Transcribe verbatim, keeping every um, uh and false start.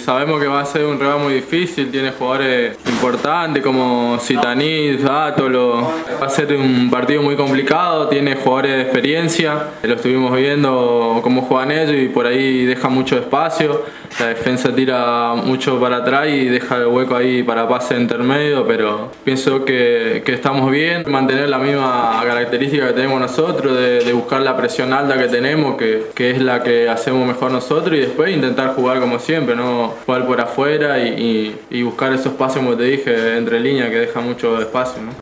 Sabemos que va a ser un rival muy difícil, tiene jugadores importantes como Zitanich, Átolo. Va a ser un partido muy complicado, tiene jugadores de experiencia. Lo estuvimos viendo cómo juegan ellos y por ahí deja mucho espacio. La defensa tira mucho para atrás y deja el hueco ahí para pase intermedio, pero pienso que, que estamos bien. Mantener la misma característica que tenemos nosotros, de, de buscar la presión alta que tenemos, que, que es la que hacemos mejor nosotros, y después intentar jugar como siempre, ¿no? Jugar por afuera y, y, y buscar esos espacios, como te dije, entre líneas, que deja mucho espacio, ¿no?